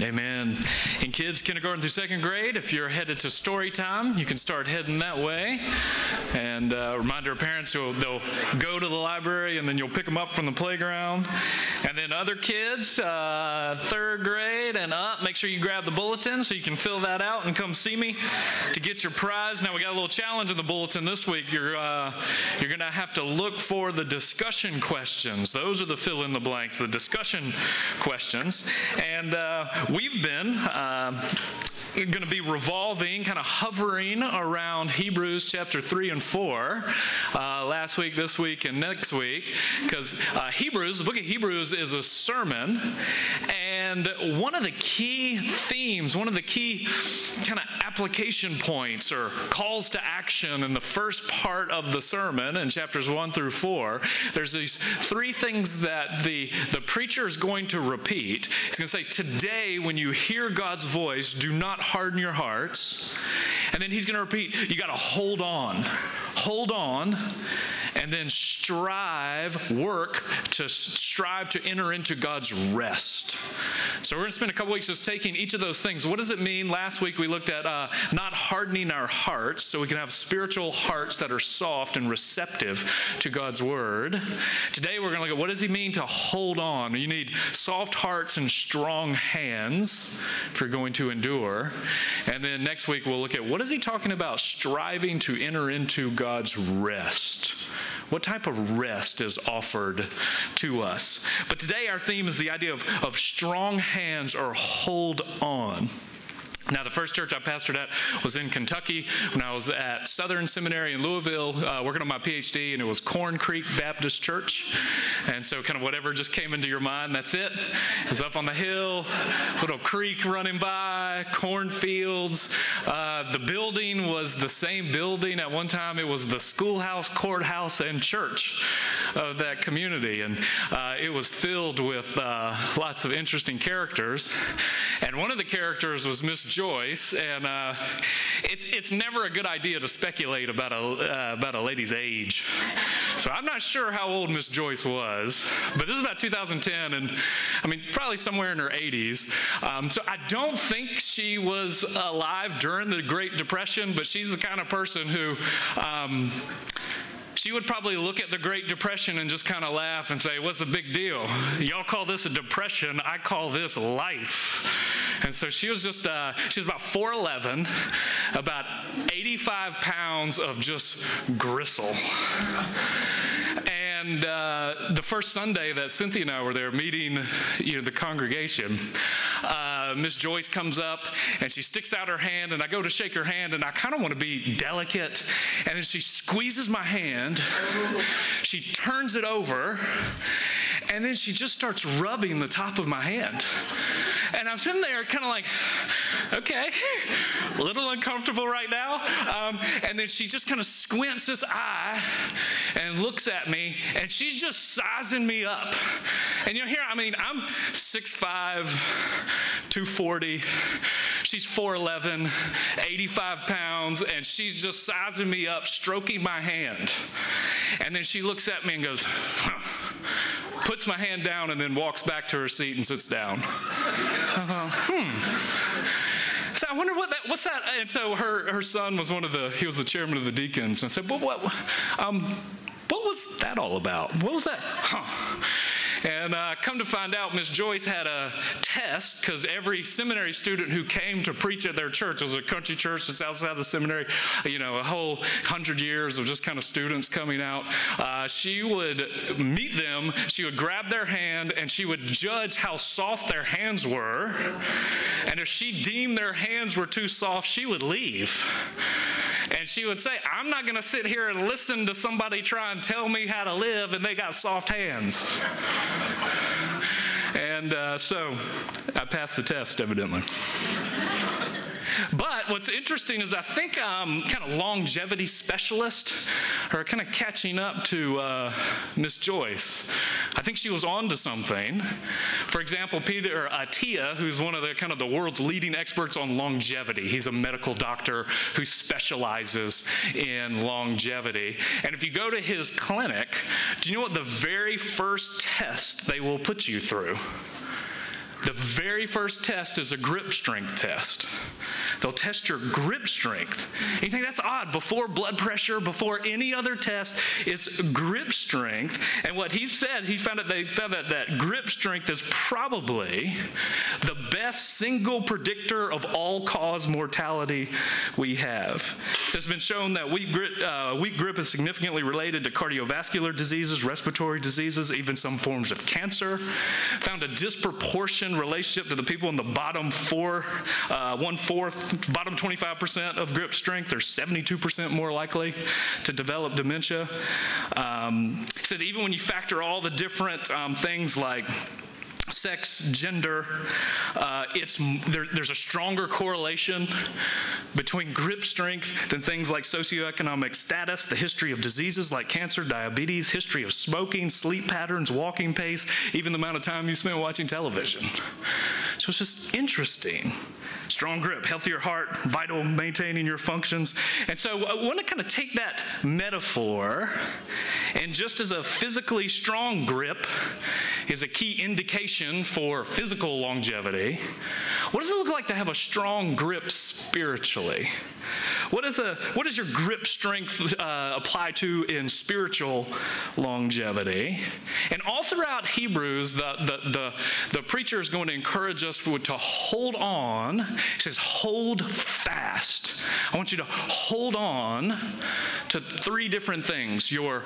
Amen. In kids, kindergarten through second grade, if you're headed to story time, you can start heading that way. And reminder of parents, they'll go to the library and then you'll pick them up from the playground. And then other kids, third grade and up, make sure you grab the bulletin so you can fill that out and come see me to get your prize. Now we got a little challenge in the bulletin this week. You're going to have to look for the discussion questions. Those are the fill in the blanks, the discussion questions. And we've been going to be revolving, kind of hovering around Hebrews chapter 3 and 4 last week, this week, and next week, because the book of Hebrews is a sermon, and one of the key themes, one of the key kind of application points or calls to action in the first part of the sermon in chapters 1 through 4, there's these three things that the preacher is going to repeat. He's going to say, today when you hear God's voice, do not harden your hearts. And then he's going to repeat, you got to hold on, and then work to strive to enter into God's rest. So we're going to spend a couple weeks just taking each of those things. What does it mean? Last week we looked at not hardening our hearts so we can have spiritual hearts that are soft and receptive to God's word. Today we're going to look at what does he mean to hold on. You need soft hearts and strong hands if you're going to endure. And then next week we'll look at what is he talking about striving to enter into God's rest. What type of rest is offered to us? But today our theme is the idea of strong hands or hold on. Now, the first church I pastored at was in Kentucky when I was at Southern Seminary in Louisville working on my PhD, and it was Corn Creek Baptist Church. And so kind of whatever just came into your mind, that's it. It's up on the hill, little creek running by, cornfields. The building was the same building. At one time, it was the schoolhouse, courthouse, and church of that community. And it was filled with lots of interesting characters. And one of the characters was Miss Joyce, and it's never a good idea to speculate about a lady's age. So I'm not sure how old Miss Joyce was, but this is about 2010, and I mean probably somewhere in her 80s. So I don't think she was alive during the Great Depression, but she's the kind of person who she would probably look at the Great Depression and just kind of laugh and say, what's the big deal? Y'all call this a depression, I call this life. And so she was just, she was about 4'11", about 85 pounds of just gristle. And the first Sunday that Cynthia and I were there meeting, the congregation, Miss Joyce comes up and she sticks out her hand, and I go to shake her hand, and I kind of want to be delicate, and then she squeezes my hand, she turns it over, and then she just starts rubbing the top of my hand. And I'm sitting there kind of like, okay, a little uncomfortable right now. And then she just kind of squints this eye and looks at me, and she's just sizing me up. And here, I'm 6'5", 240. She's 4'11", 85 pounds, and she's just sizing me up, stroking my hand. And then she looks at me and goes, puts my hand down, and then walks back to her seat and sits down. So I wonder what's that? And so her son was he was the chairman of the deacons. And I said, well, what was that all about? What was that? And come to find out, Miss Joyce had a test, because every seminary student who came to preach at their church, it was a country church just outside the seminary, a whole 100 years of just kind of students coming out. She would meet them, she would grab their hand, and she would judge how soft their hands were. And if she deemed their hands were too soft, she would leave. And she would say, I'm not going to sit here and listen to somebody try and tell me how to live and they got soft hands. And so I passed the test, evidently. But what's interesting is I think kind of longevity specialists are kind of catching up to Miss Joyce. I think she was on to something. For example, Peter Attia, who's one of the world's leading experts on longevity. He's a medical doctor who specializes in longevity. And if you go to his clinic, do you know what the very first test they will put you through? The very first test is a grip strength test. They'll test your grip strength. You think that's odd. Before blood pressure, before any other test, it's grip strength. And what he said, they found that grip strength is probably the best single predictor of all-cause mortality we have. So it's been shown that weak grip is significantly related to cardiovascular diseases, respiratory diseases, even some forms of cancer. Found a disproportionate relationship to the people in the bottom 25% of grip strength. They're 72% more likely to develop dementia. He said even when you factor all the different things like sex, gender, there's a stronger correlation between grip strength than things like socioeconomic status, the history of diseases like cancer, diabetes, history of smoking, sleep patterns, walking pace, even the amount of time you spend watching television. So it's just interesting. Strong grip, healthier heart, vital maintaining your functions. And so I want to kind of take that metaphor, and just as a physically strong grip is a key indication for physical longevity, what does it look like to have a strong grip spiritually? What does your grip strength apply to in spiritual longevity? And all throughout Hebrews, the preacher is going to encourage us to hold on. He says, hold fast. I want you to hold on to three different things: your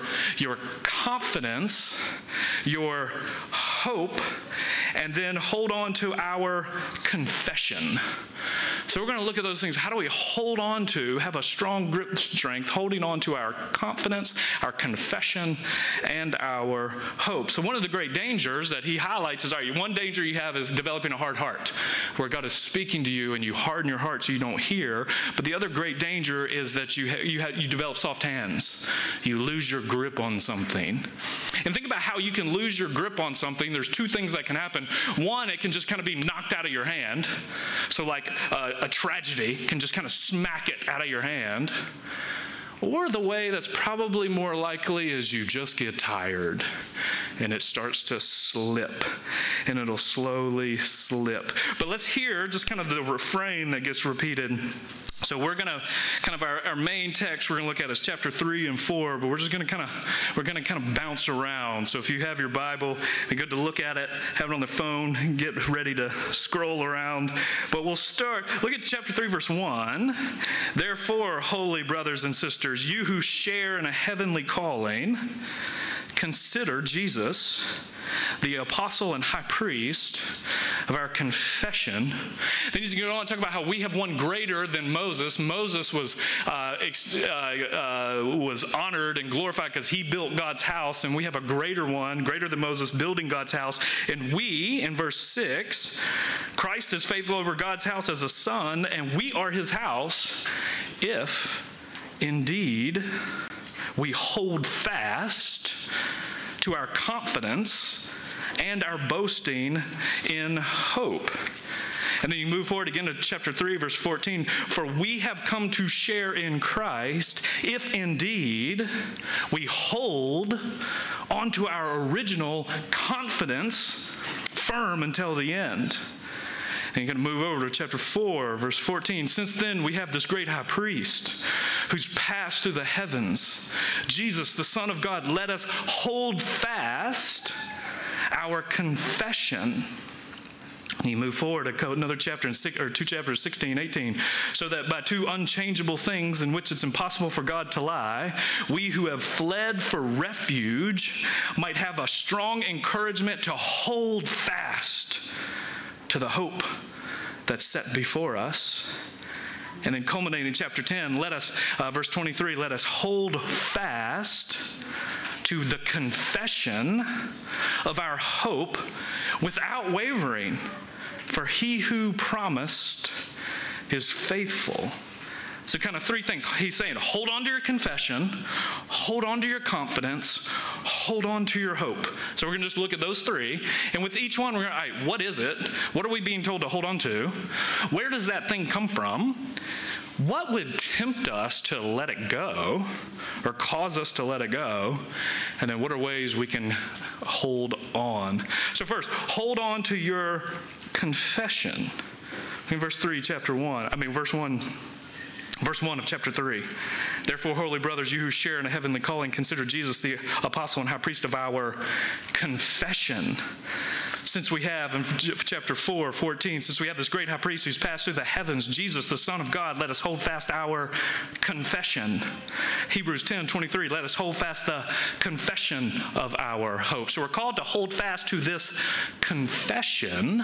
confidence, your hope, and then hold on to our confession. So we're going to look at those things. How do we hold on to, have a strong grip strength, holding on to our confidence, our confession, and our hope? So one of the great dangers that he highlights is, all right, one danger you have is developing a hard heart, where God is speaking to you and you harden your heart so you don't hear. But the other great danger is that you develop soft hands. You lose your grip on something. And think about how you can lose your grip on something. There's two things that can happen. One, it can just kind of be knocked out of your hand. So like a tragedy can just kind of smack it out of your hand. Or the way that's probably more likely is you just get tired and it starts to slip, and it'll slowly slip. But let's hear just kind of the refrain that gets repeated. So we're going to kind of our main text we're going to look at is chapter 3 and 4, but we're going to kind of bounce around. So if you have your Bible, it'd be good to look at it, have it on the phone, get ready to scroll around. But we'll look at chapter 3, verse 1. Therefore, holy brothers and sisters, you who share in a heavenly calling, consider Jesus, the apostle and high priest of our confession. Then he's going to go on and talk about how we have one greater than Moses. Moses was honored and glorified because he built God's house, and we have a greater one, greater than Moses, building God's house. And we, in verse 6, Christ is faithful over God's house as a son, and we are his house if indeed we hold fast to our confidence and our boasting in hope. And then you move forward again to chapter 3, verse 14. For we have come to share in Christ if indeed we hold onto our original confidence firm until the end. And you're going to move over to chapter 4, verse 14. Since then, we have this great high priest who's passed through the heavens, Jesus, the Son of God. Let us hold fast our confession. And you move forward another chapter, two chapters, 16, 18. So that by two unchangeable things in which it's impossible for God to lie, we who have fled for refuge might have a strong encouragement to hold fast to the hope that's set before us. And then culminating in chapter 10, verse 23, let us hold fast to the confession of our hope without wavering, for he who promised is faithful. So kind of three things. He's saying, hold on to your confession, hold on to your confidence, hold on to your hope. So we're going to just look at those three. And with each one, we're going to, all right, what is it? What are we being told to hold on to? Where does that thing come from? What would tempt us to let it go or cause us to let it go? And then what are ways we can hold on? So first, hold on to your confession. In verse 1 of chapter 3. Therefore, holy brothers, you who share in a heavenly calling, consider Jesus the apostle and high priest of our confession. Since we have, in chapter 4:14, since we have this great high priest who's passed through the heavens, Jesus, the Son of God, let us hold fast our confession. Hebrews 10:23, let us hold fast the confession of our hope. So we're called to hold fast to this confession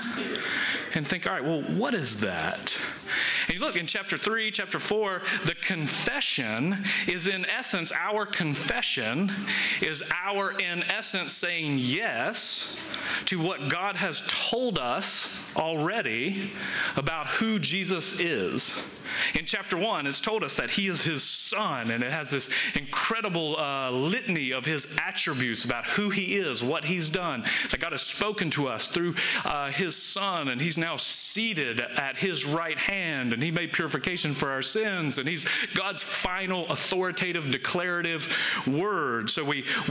and think, all right, well, what is that? And you look in chapter 3, chapter 4, the confession is in essence, our confession is our, in essence, saying yes to what God has told us already about who Jesus is. In chapter 1, it's told us that he is his son, and it has this incredible litany of his attributes about who he is, what he's done, that God has spoken to us through his son, and he's now seated at his right hand, and he made purification for our sins, and he's God's final authoritative declarative word. So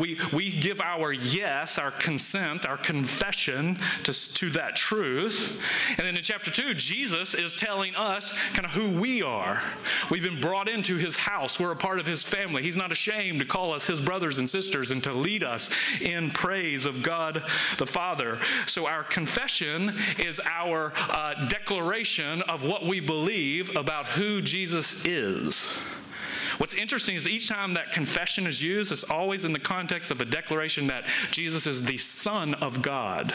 we give our yes, our consent, our confession to that truth. And then in chapter 2, Jesus is telling us kind of who we are. We've been brought into his house. We're a part of his family. He's not ashamed to call us his brothers and sisters and to lead us in praise of God the Father. So our confession is our declaration of what we believe about who Jesus is. What's interesting is each time that confession is used, it's always in the context of a declaration that Jesus is the Son of God.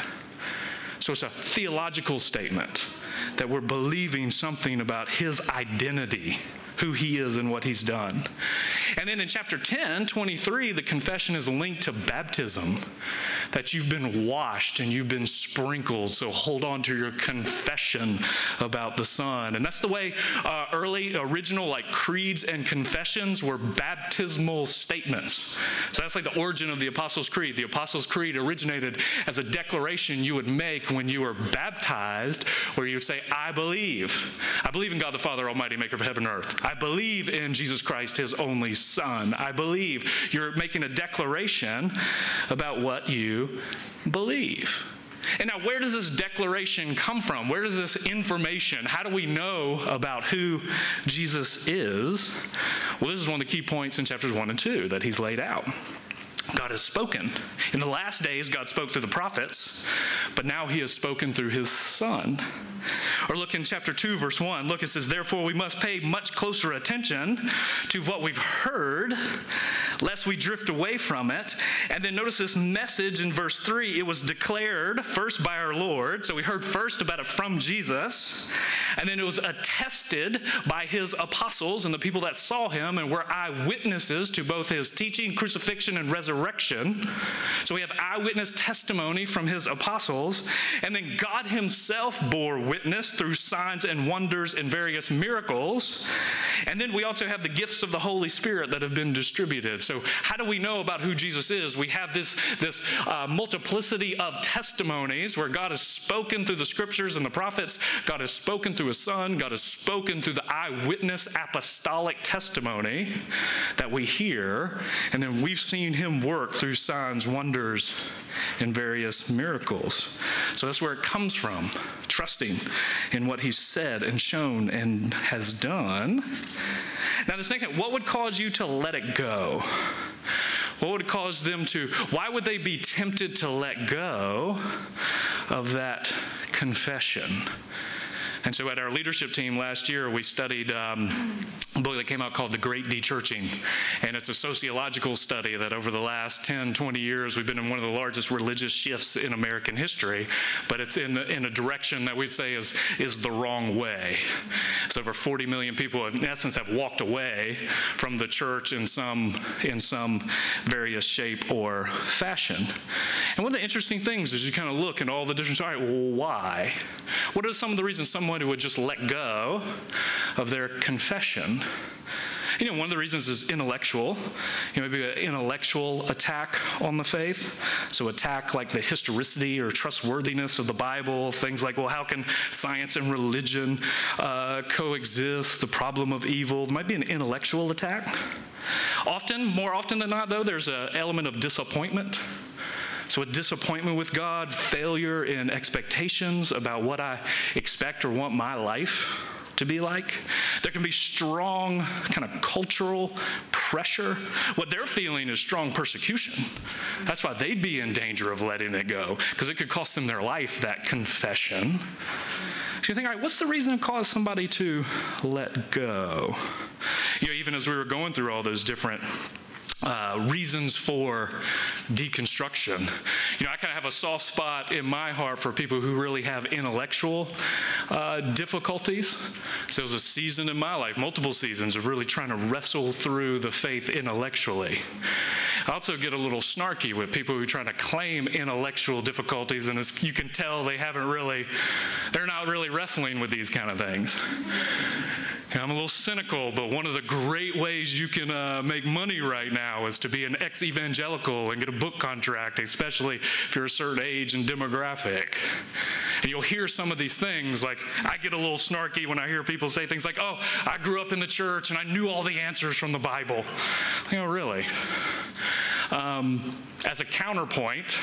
So it's a theological statement that we're believing something about his identity, who he is and what he's done. And then in chapter 10:23, the confession is linked to baptism, that you've been washed and you've been sprinkled, so hold on to your confession about the Son. And that's the way early, original, like creeds and confessions were baptismal statements. So that's like the origin of the Apostles' Creed. The Apostles' Creed originated as a declaration you would make when you were baptized, where you would say, I believe in God the Father Almighty, maker of heaven and earth. I believe in Jesus Christ, his only Son. I believe. You're making a declaration about what you believe. And now, where does this declaration come from? Where does this information, how do we know about who Jesus is? Well, this is one of the key points in chapters 1 and 2 that he's laid out. God has spoken. In the last days, God spoke through the prophets, but now he has spoken through his Son. Or look in chapter 2, verse 1. Look, it says, therefore we must pay much closer attention to what we've heard, lest we drift away from it. And then notice this message in verse 3. It was declared first by our Lord. So we heard first about it from Jesus. And then it was attested by his apostles and the people that saw him and were eyewitnesses to both his teaching, crucifixion, and resurrection. So we have eyewitness testimony from his apostles. And then God himself bore witness through signs and wonders and various miracles. And then we also have the gifts of the Holy Spirit that have been distributed. So how do we know about who Jesus is? We have this multiplicity of testimonies where God has spoken through the scriptures and the prophets. God has spoken through his Son. God has spoken through the eyewitness apostolic testimony that we hear. And then we've seen him work through signs, wonders, and various miracles. So that's where it comes from, trusting in what he's said and shown and has done. Now, this next thing, what would cause you to let it go? What would cause them to, why would they be tempted to let go of that confession? And so at our leadership team last year, we studied a book that came out called The Great Dechurching. And it's a sociological study that over the last 10, 20 years, we've been in one of the largest religious shifts in American history. But it's in a direction that we'd say is the wrong way. So over 40 million people, in essence, have walked away from the church in some various shape or fashion. And one of the interesting things is you kind of look at all the different, all right, well, why? What are some of the reasons someone would just let go of their confession? You know, one of the reasons is intellectual. Maybe an intellectual attack on the faith. So attack like the historicity or trustworthiness of the Bible. Things like, well, how can science and religion coexist? The problem of evil. It might be an intellectual attack. More often than not, though, there's an element of disappointment. So with disappointment with God, failure in expectations about what I expect or want my life to be like. There can be strong kind of cultural pressure. What they're feeling is strong persecution. That's why they'd be in danger of letting it go, because it could cost them their life, that confession. So you think, all right, what's the reason to cause somebody to let go? Even as we were going through all those different reasons for deconstruction. I kind of have a soft spot in my heart for people who really have intellectual difficulties. So there was a season in my life, multiple seasons, of really trying to wrestle through the faith intellectually. I also get a little snarky with people who are trying to claim intellectual difficulties, and as you can tell, they're not really wrestling with these kind of things. I'm a little cynical, but one of the great ways you can make money right now is to be an ex-evangelical and get a book contract, especially if you're a certain age and demographic. And you'll hear some of these things, like I get a little snarky when I hear people say things like, oh, I grew up in the church and I knew all the answers from the Bible. Really? As a counterpoint,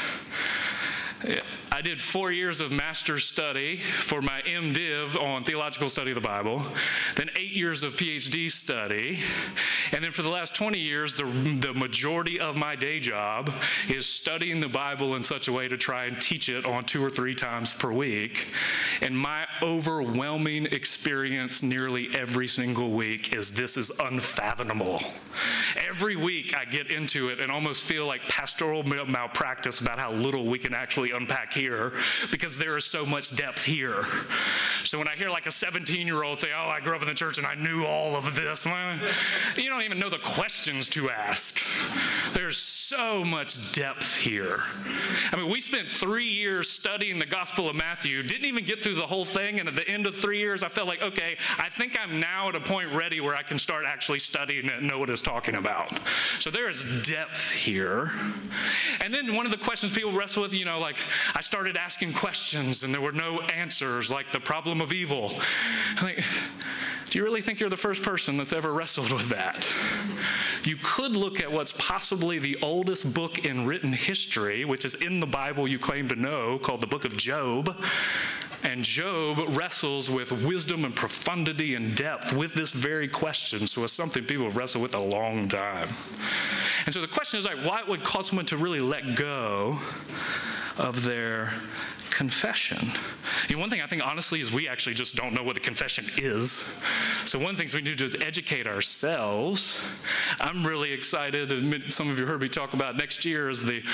I did 4 years of master's study for my MDiv on theological study of the Bible, then 8 years of PhD study, and then for the last 20 years, the majority of my day job is studying the Bible in such a way to try and teach it on 2 or 3 times per week. And my overwhelming experience nearly every single week is this is unfathomable. Every week I get into it and almost feel like pastoral malpractice about how little we can actually unpack here, because there is so much depth here. So when I hear like a 17-year-old say, oh, I grew up in the church and I knew all of this, you don't even know the questions to ask. There's so much depth here. We spent 3 years studying the Gospel of Matthew, didn't even get through the whole thing, and at the end of 3 years, I felt like, okay, I think I'm now at a point ready where I can start actually studying it and know what it's talking about. So there is depth here. And then one of the questions people wrestle with, I started asking questions and there were no answers, like the problem of evil. Do you really think you're the first person that's ever wrestled with that? You could look at what's possibly the oldest book in written history, which is in the Bible you claim to know, called the book of Job. And Job wrestles with wisdom and profundity and depth with this very question. So it's something people have wrestled with a long time. And so the question is, why would cause someone to really let go of their confession? One thing I think honestly is we actually just don't know what the confession is. So one of the things we need to do is educate ourselves. I'm really excited, and some of you heard me talk about next year is the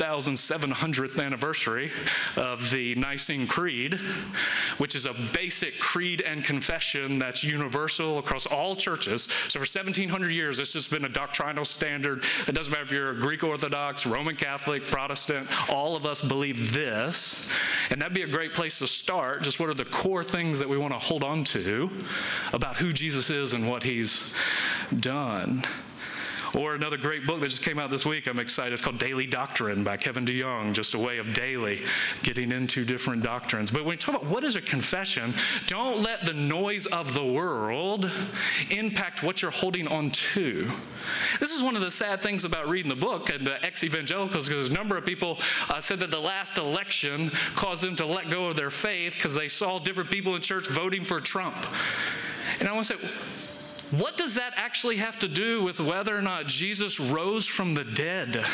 1,700th anniversary of the Nicene Creed, which is a basic creed and confession that's universal across all churches. So for 1,700 years, it's just been a doctrinal standard. It doesn't matter if you're a Greek Orthodox, Roman Catholic, Protestant, all of us believe this. And that'd be a great place to start. Just what are the core things that we want to hold on to about who Jesus is and what he's done? Or another great book that just came out this week, I'm excited, it's called Daily Doctrine by Kevin DeYoung, just a way of daily getting into different doctrines. But when you talk about what is a confession, don't let the noise of the world impact what you're holding on to. This is one of the sad things about reading the book and ex-evangelicals, because a number of people said that the last election caused them to let go of their faith because they saw different people in church voting for Trump. And I want to say, what does that actually have to do with whether or not Jesus rose from the dead?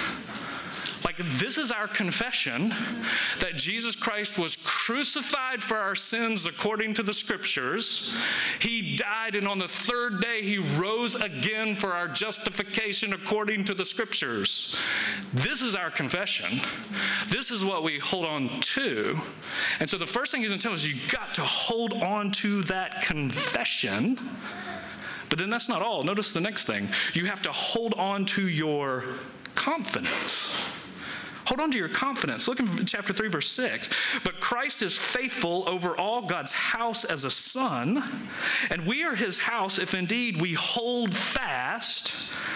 This is our confession, that Jesus Christ was crucified for our sins according to the Scriptures. He died, and on the third day, he rose again for our justification according to the Scriptures. This is our confession. This is what we hold on to. And so the first thing he's going to tell us, you've got to hold on to that confession. But then that's not all. Notice the next thing. You have to hold on to your confidence. Hold on to your confidence. Look in chapter 3, verse 6. But Christ is faithful over all God's house as a son, and we are his house if indeed we hold fast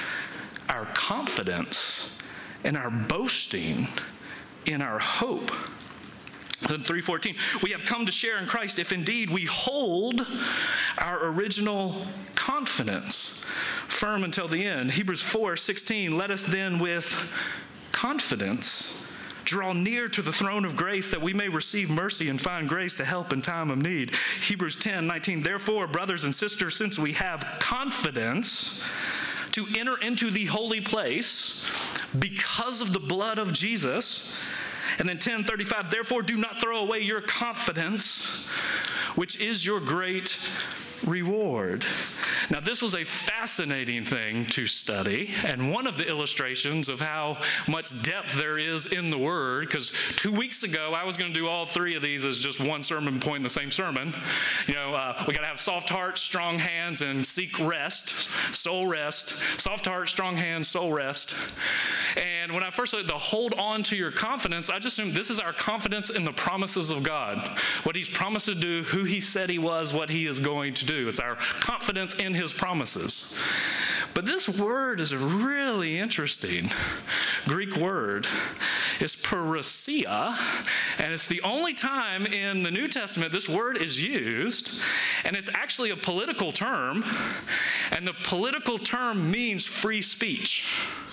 our confidence and our boasting in our hope. Then 3:14, we have come to share in Christ if indeed we hold our original confidence firm until the end. Hebrews 4:16, let us then with confidence Draw near to the throne of grace that we may receive mercy and find grace to help in time of need. Hebrews 10:19. Therefore, brothers and sisters, since we have confidence to enter into the holy place because of the blood of Jesus. And then 10:35, therefore do not throw away your confidence, which is your great reward. Now, this was a fascinating thing to study, and one of the illustrations of how much depth there is in the Word, because 2 weeks ago, I was going to do all three of these as just one sermon point in the same sermon. You know, we got to have soft hearts, strong hands, and seek rest, soul rest. Soft heart, strong hands, soul rest. And when I first said the hold on to your confidence, I just assumed this is our confidence in the promises of God. What He's promised to do, who He said He was, what He is going to do. It's our confidence in His promises. But this word is a really interesting Greek word. It's parousia, and it's the only time in the New Testament this word is used, and it's actually a political term, and the political term means free speech.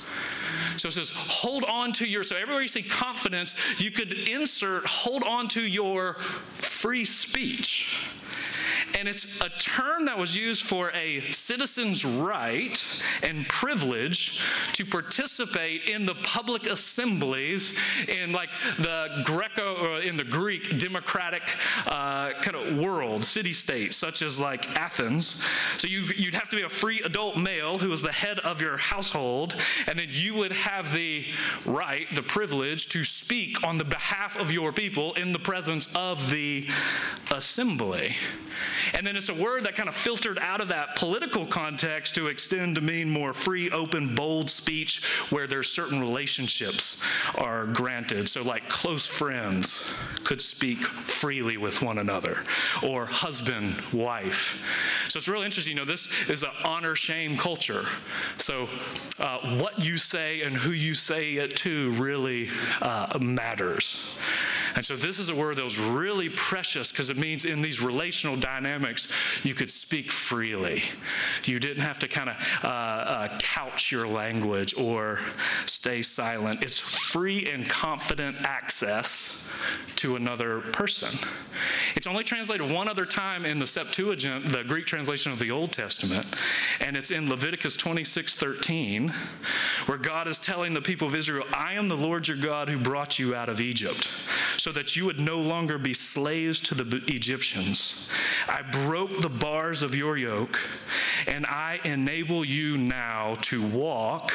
So it says, hold on to your, so everywhere you see confidence, you could insert, hold on to your free speech. And it's a term that was used for a citizen's right and privilege to participate in the public assemblies in like the in the Greek democratic kind of world, city-state, such as like Athens. So you'd have to be a free adult male who was the head of your household, and then you would have the right, the privilege to speak on the behalf of your people in the presence of the assembly. And then it's a word that kind of filtered out of that political context to extend to mean more free, open, bold speech where there's certain relationships are granted. So like close friends could speak freely with one another, or husband, wife. So it's really interesting. You know, this is an honor-shame culture. So what you say and who you say it to really matters. And so this is a word that was really precious because it means in these relational dynamics, you could speak freely. You didn't have to kind of couch your language or stay silent. It's free and confident access to another person. It's only translated one other time in the Septuagint, the Greek translation of the Old Testament, and it's in Leviticus 26:13, where God is telling the people of Israel, I am the Lord your God who brought you out of Egypt, so that you would no longer be slaves to the Egyptians. I broke the bars of your yoke, and I enable you now to walk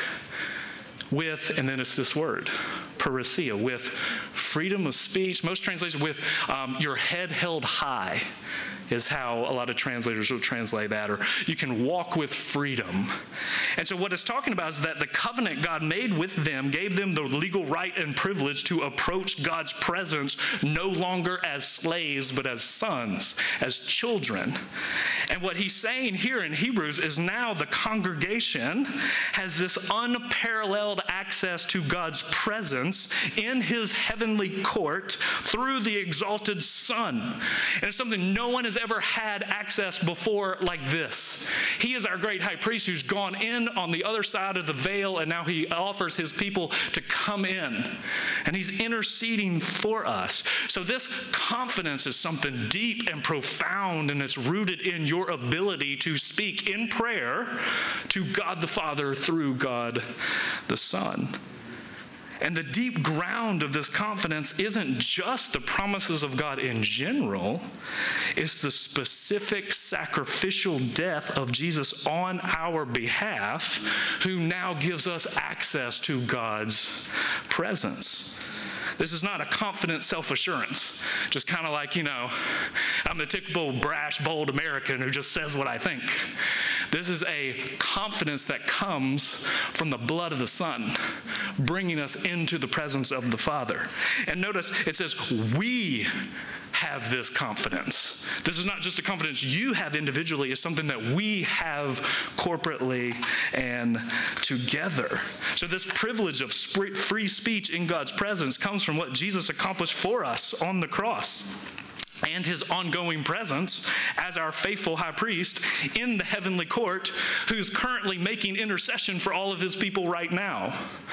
with, and then it's this word, parousia, with freedom of speech. Most translations with your head held high is how a lot of translators will translate that, or you can walk with freedom. And so what it's talking about is that the covenant God made with them gave them the legal right and privilege to approach God's presence no longer as slaves, but as sons, as children. And what he's saying here in Hebrews is now the congregation has this unparalleled access to God's presence in his heavenly court through the exalted Son. And it's something no one has ever had access before like this. He is our great high priest who's gone in on the other side of the veil, and now he offers his people to come in. And he's interceding for us. So this confidence is something deep and profound, and it's rooted in your ability to speak in prayer to God the Father through God the Son. And the deep ground of this confidence isn't just the promises of God in general, it's the specific sacrificial death of Jesus on our behalf, who now gives us access to God's presence. This is not a confident self-assurance, just kind of like, you know, I'm the typical brash, bold American who just says what I think. This is a confidence that comes from the blood of the Son, bringing us into the presence of the Father. And notice it says, we have this confidence. This is not just a confidence you have individually, it's something that we have corporately and together. So this privilege of free speech in God's presence comes from what Jesus accomplished for us on the cross, and his ongoing presence as our faithful high priest in the heavenly court, who's currently making intercession for all of his people right now.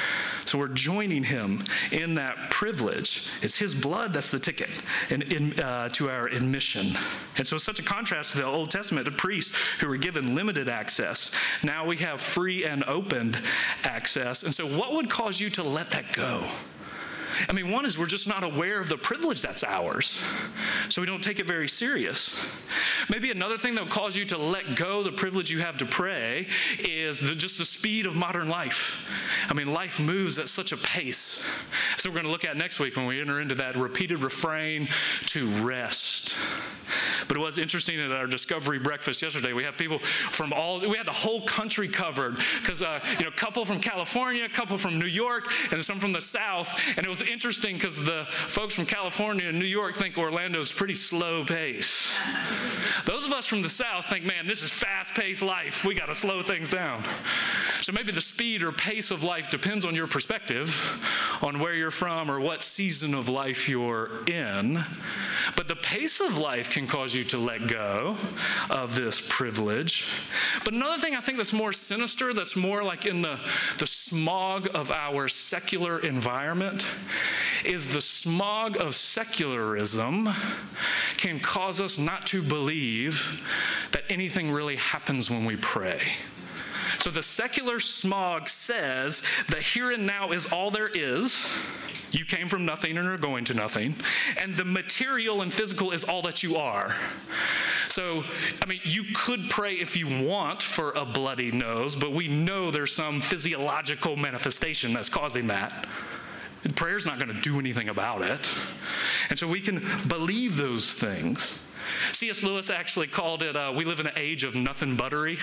So we're joining him in that privilege. It's his blood that's the ticket to our admission. And so it's such a contrast to the Old Testament, the priests who were given limited access. Now we have free and open access. And so what would cause you to let that go? I mean, one is we're just not aware of the privilege that's ours, so we don't take it very serious. Maybe another thing that would cause you to let go the privilege you have to pray is just the speed of modern life. I mean, life moves at such a pace. So we're going to look at next week when we enter into that repeated refrain to rest. But it was interesting at our discovery breakfast yesterday. We have people from we had the whole country covered because, a couple from California, a couple from New York, and some from the South. And it was interesting because the folks from California and New York think Orlando's pretty slow pace. Those of us from the South think, man, this is fast-paced life. We got to slow things down. So maybe the speed or pace of life depends on your perspective, on where you're from or what season of life you're in. But the pace of life can cause you to let go of this privilege. But another thing I think that's more sinister, that's more like in the smog of our secular environment, is the smog of secularism can cause us not to believe that anything really happens when we pray. So the secular smog says that here and now is all there is. You came from nothing and are going to nothing. And the material and physical is all that you are. So, you could pray if you want for a bloody nose, but we know there's some physiological manifestation that's causing that. Prayer's not going to do anything about it. And so we can believe those things. C.S. Lewis actually called it, we live in an age of nothing buttery.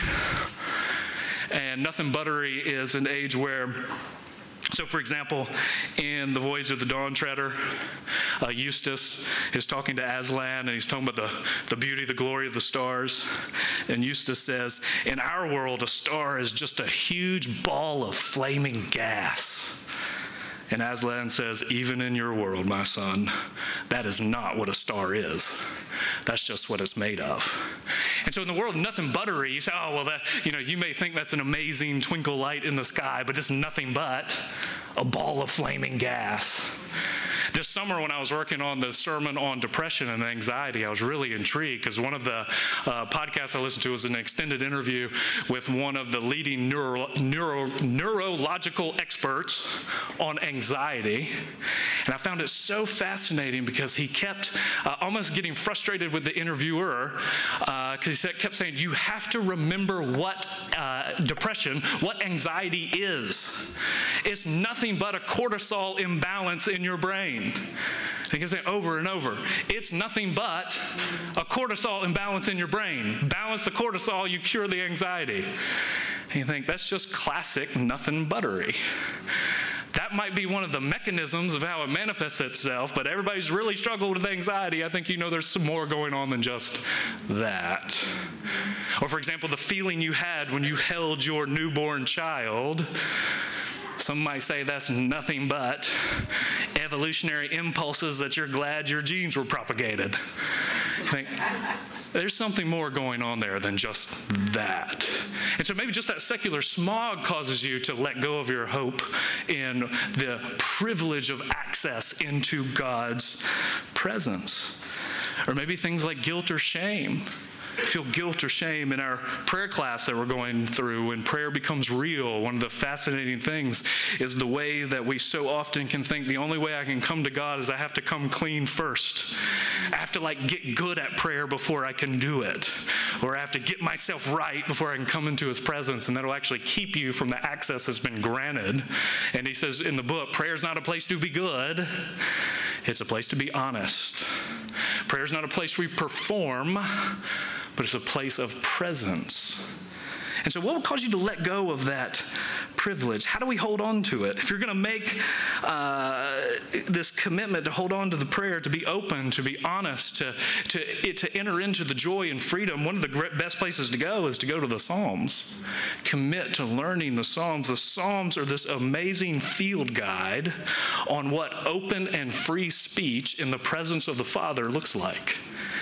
And nothing buttery is an age where, so for example, in The Voyage of the Dawn Treader, Eustace is talking to Aslan, and he's talking about the beauty, the glory of the stars. And Eustace says, in our world, a star is just a huge ball of flaming gas. And Aslan says, even in your world, my son, that is not what a star is. That's just what it's made of. And so in the world of nothing buttery, you say, oh, well, you may think that's an amazing twinkle light in the sky, but it's nothing but a ball of flaming gas. This summer when I was working on the sermon on depression and anxiety, I was really intrigued because one of the podcasts I listened to was an extended interview with one of the leading neurological experts on anxiety. And I found it so fascinating because he kept almost getting frustrated with the interviewer because he kept saying, you have to remember what depression, what anxiety is. It's nothing but a cortisol imbalance in your brain. He can say over and over, it's nothing but a cortisol imbalance in your brain. Balance the cortisol, you cure the anxiety. And you think, that's just classic nothing buttery. That might be one of the mechanisms of how it manifests itself, but everybody's really struggled with anxiety. I think there's some more going on than just that. Or for example, the feeling you had when you held your newborn child. Some might say that's nothing but evolutionary impulses that you're glad your genes were propagated. There's something more going on there than just that. And so maybe just that secular smog causes you to let go of your hope in the privilege of access into God's presence. Or maybe things like guilt or shame. Feel guilt or shame in our prayer class that we're going through. When prayer becomes real, one of the fascinating things is the way that we so often can think the only way I can come to God is I have to come clean first. I have to get good at prayer before I can do it. Or I have to get myself right before I can come into his presence, and that'll actually keep you from the access that's been granted. And he says in the book, prayer is not a place to be good. It's a place to be honest. Prayer is not a place we perform, but it's a place of presence. And so what would cause you to let go of that privilege? How do we hold on to it? If you're going to make this commitment to hold on to the prayer, to be open, to be honest, to enter into the joy and freedom, one of the best places to go is to go to the Psalms. Commit to learning the Psalms. The Psalms are this amazing field guide on what open and free speech in the presence of the Father looks like.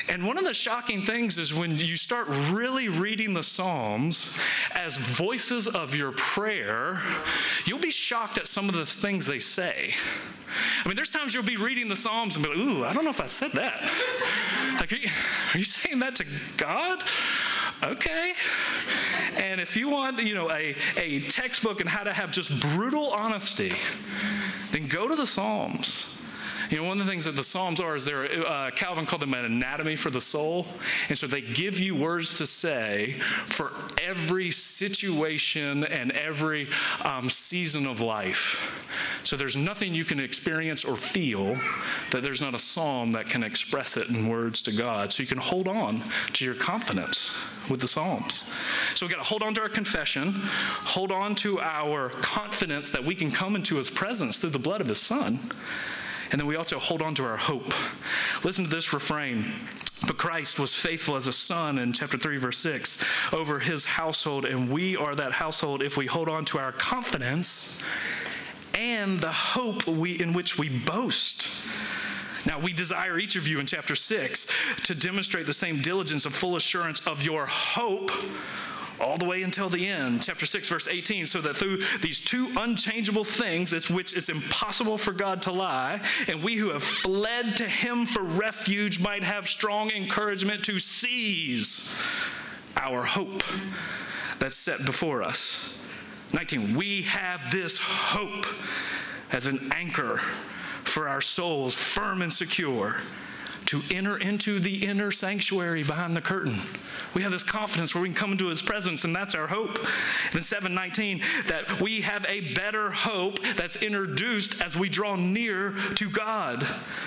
And one of the shocking things is when you start really reading the Psalms as voices of your prayer, you'll be shocked at some of the things they say. I mean, there's times you'll be reading the Psalms and be like, ooh, I don't know if I said that. Like, are you saying that to God? Okay. And if you want, a textbook on how to have just brutal honesty, then go to the Psalms. One of the things that the Psalms are is Calvin called them an anatomy for the soul. And so they give you words to say for every situation and every season of life. So there's nothing you can experience or feel that there's not a psalm that can express it in words to God. So you can hold on to your confidence with the Psalms. So we've got to hold on to our confession, hold on to our confidence that we can come into his presence through the blood of his Son. And then we also hold on to our hope. Listen to this refrain. But Christ was faithful as a son in chapter 3, verse 6, over his household, and we are that household if we hold on to our confidence and the hope in which we boast. Now, we desire each of you in chapter 6 to demonstrate the same diligence and full assurance of your hope all the way until the end, chapter 6, verse 18, so that through these two unchangeable things, which it's impossible for God to lie, and we who have fled to him for refuge might have strong encouragement to seize our hope that's set before us. 19, we have this hope as an anchor for our souls, firm and secure, to enter into the inner sanctuary behind the curtain. We have this confidence where we can come into his presence, and that's our hope. And then 7:19, that we have a better hope that's introduced as we draw near to God.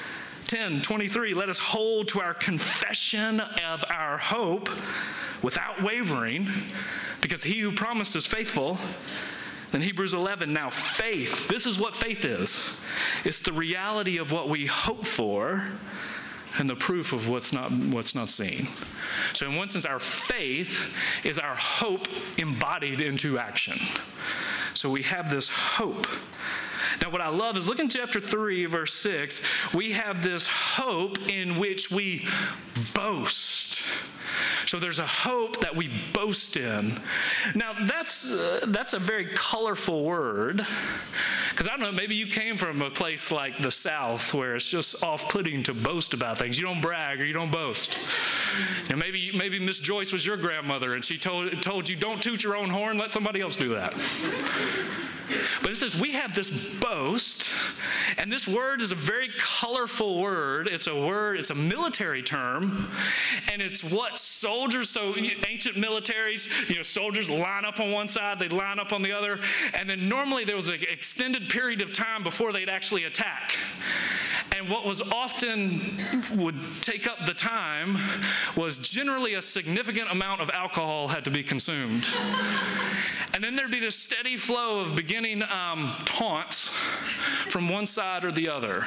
10:23, let us hold to our confession of our hope without wavering, because he who promised is faithful. Then Hebrews 11, now faith, this is what faith is. It's the reality of what we hope for and the proof of what's not seen. So in one sense, our faith is our hope embodied into action. So we have this hope. Now what I love is, look in chapter 3, verse 6, we have this hope in which we boast. So there's a hope that we boast in. Now that's a very colorful word, because I don't know, maybe you came from a place like the South where it's just off-putting to boast about things. You don't brag or you don't boast. Maybe Miss Joyce was your grandmother and she told you, don't toot your own horn, let somebody else do that. But it says we have this boast, and this word is a very colorful word. It's a military term, and it's what soldiers, so ancient militaries, soldiers line up on one side, they'd line up on the other, and then normally there was an extended period of time before they'd actually attack. And what was often would take up the time was generally a significant amount of alcohol had to be consumed. And then there'd be this steady flow of beginning taunts from one side or the other.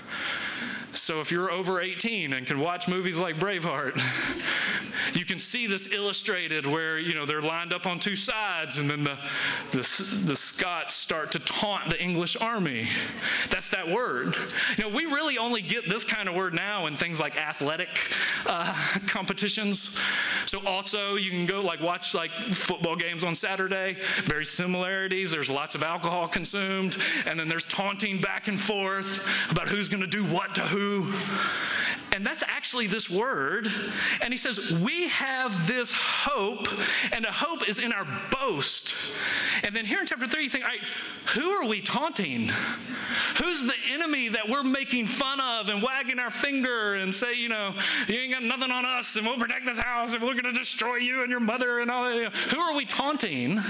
So if you're over 18 and can watch movies like Braveheart, you can see this illustrated where, they're lined up on two sides, and then the Scots start to taunt the English army. That's that word. We really only get this kind of word now in things like athletic competitions. So also you can go watch football games on Saturday. Very similarities. There's lots of alcohol consumed, and then there's taunting back and forth about who's going to do what to who. And that's actually this word. And he says, we have this hope, and the hope is in our boast. And then here in chapter 3, you think, all right, who are we taunting? Who's the enemy that we're making fun of and wagging our finger and say, you ain't got nothing on us, and we'll protect this house, and we're going to destroy you and your mother and all that. Who are we taunting?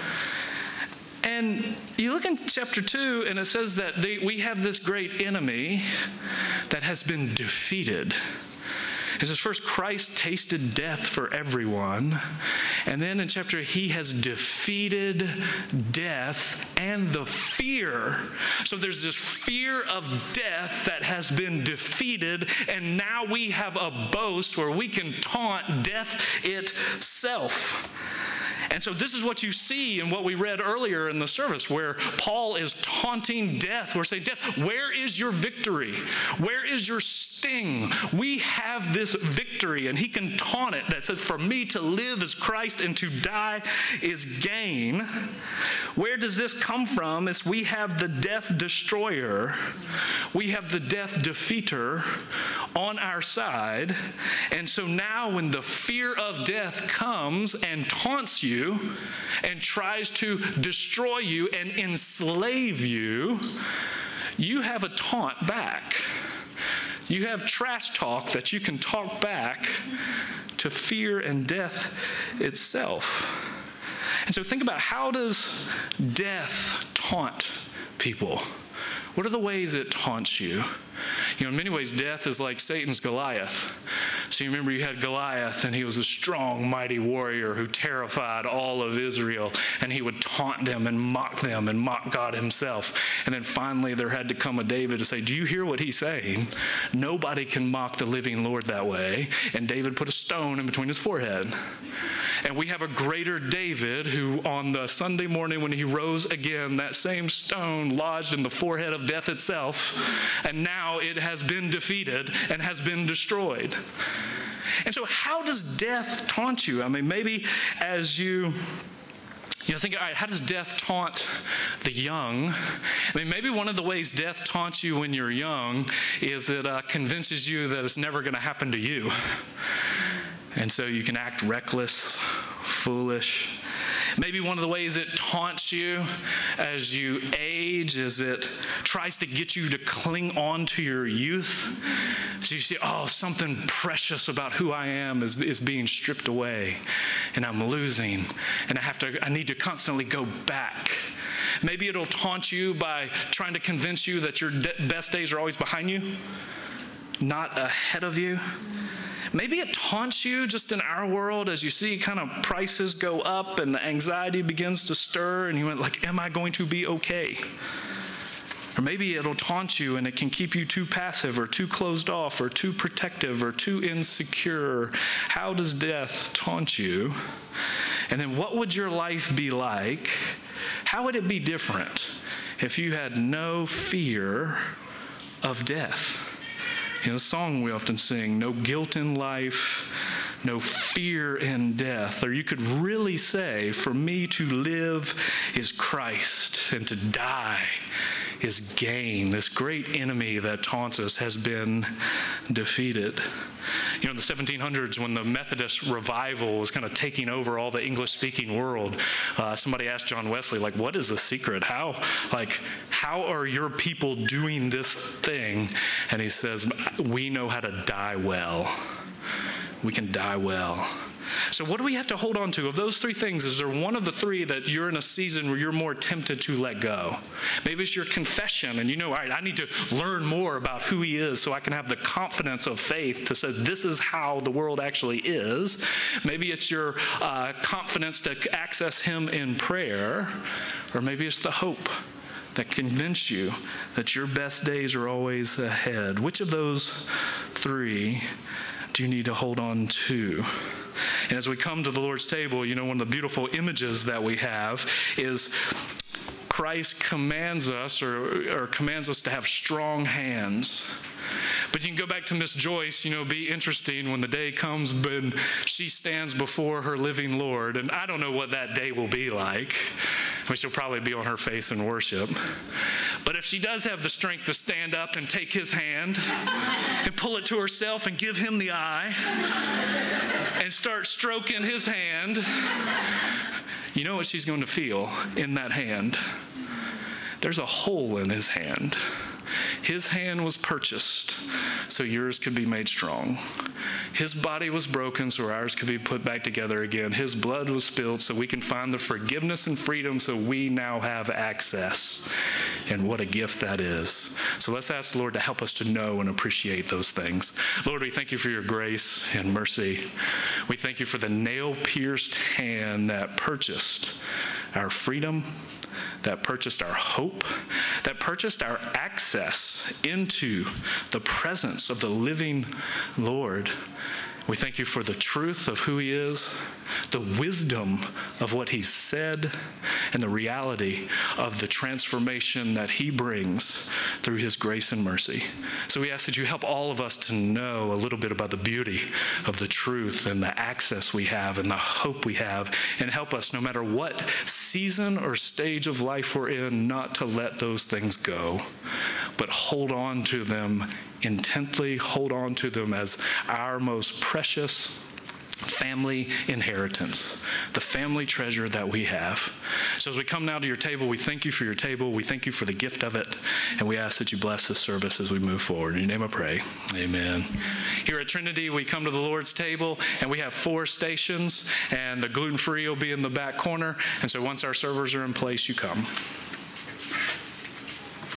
And you look in chapter 2, and it says that we have this great enemy that has been defeated. It says, first, Christ tasted death for everyone. And then in chapter, he has defeated death and the fear. So there's this fear of death that has been defeated. And now we have a boast where we can taunt death itself. And so this is what you see in what we read earlier in the service, where Paul is taunting death. We're saying, death, where is your victory? Where is your sting? We have this this victory, and he can taunt it that says, for me to live is Christ and to die is gain. Where does this come from? It's we have the death destroyer. We have the death defeater on our side. And so now when the fear of death comes and taunts you and tries to destroy you and enslave you, you have a taunt back. You have trash talk that you can talk back to fear and death itself. And so think about, how does death taunt people? What are the ways it taunts you? You know, in many ways, death is like Satan's Goliath. So you remember you had Goliath, and he was a strong, mighty warrior who terrified all of Israel, and he would taunt them and mock God himself. And then finally there had to come a David to say, do you hear what he's saying? Nobody can mock the living Lord that way. And David put a stone in between his forehead. And we have a greater David who on the Sunday morning when he rose again, that same stone lodged in the forehead of death itself, and now it has been defeated and has been destroyed. And so how does death taunt you? I mean, maybe as you think, all right, how does death taunt the young? I mean, maybe one of the ways death taunts you when you're young is it convinces you that it's never going to happen to you. And so you can act reckless, foolish. Maybe one of the ways it taunts you as you age is it tries to get you to cling on to your youth. So you see, oh, something precious about who I am is being stripped away, and I'm losing, and I need to constantly go back. Maybe it'll taunt you by trying to convince you that your best days are always behind you, not ahead of you. Maybe it taunts you just in our world as you see kind of prices go up and the anxiety begins to stir, and you went like, am I going to be okay? Or maybe it'll taunt you and it can keep you too passive or too closed off or too protective or too insecure. How does death taunt you? And then what would your life be like? How would it be different if you had no fear of death? You know, the song we often sing, no guilt in life, no fear in death. Or you could really say, for me to live is Christ, and to die is gain. This great enemy that taunts us has been defeated. You know, in the 1700s, when the Methodist revival was kind of taking over all the English-speaking world, somebody asked John Wesley, like, what is the secret? How are your people doing this thing? And he says, we know how to die well. We can die well. So what do we have to hold on to? Of those three things, is there one of the three that you're in a season where you're more tempted to let go? Maybe it's your confession, and you know, all right, I need to learn more about who he is so I can have the confidence of faith to say this is how the world actually is. Maybe it's your confidence to access him in prayer, or maybe it's the hope that convince you that your best days are always ahead. Which of those three do you need to hold on to? And as we come to the Lord's table, you know, one of the beautiful images that we have is Christ commands us or commands us to have strong hands. But you can go back to Miss Joyce, you know, be interesting when the day comes when she stands before her living Lord. And I don't know what that day will be like. I mean, she'll probably be on her face in worship. But if she does have the strength to stand up and take his hand and pull it to herself and give him the eye and start stroking his hand, you know what she's going to feel in that hand? There's a hole in his hand. His hand was purchased so yours could be made strong. His body was broken so ours could be put back together again. His blood was spilled so we can find the forgiveness and freedom so we now have access. And what a gift that is. So let's ask the Lord to help us to know and appreciate those things. Lord, we thank you for your grace and mercy. We thank you for the nail-pierced hand that purchased our freedom, that purchased our hope, that purchased our access into the presence of the living Lord. We thank you for the truth of who he is, the wisdom of what he's said, and the reality of the transformation that he brings through his grace and mercy. So we ask that you help all of us to know a little bit about the beauty of the truth and the access we have and the hope we have, and help us, no matter what season or stage of life we're in, not to let those things go, but hold on to them intently, hold on to them as our most precious family inheritance, the family treasure that we have. So as we come now to your table, we thank you for your table. We thank you for the gift of it. And we ask that you bless this service as we move forward. In your name I pray. Amen. Here at Trinity, we come to the Lord's table, and we have 4 stations, and the gluten-free will be in the back corner. And so once our servers are in place, you come.